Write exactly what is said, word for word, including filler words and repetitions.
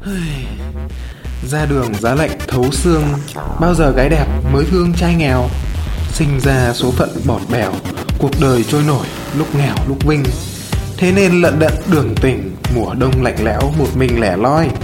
Ra đường giá lạnh thấu xương, bao giờ gái đẹp mới thương trai nghèo. Sinh ra số phận bọt bèo, cuộc đời trôi nổi lúc nghèo lúc vinh. Thế nên lận đận đường tình, mùa đông lạnh lẽo một mình lẻ loi.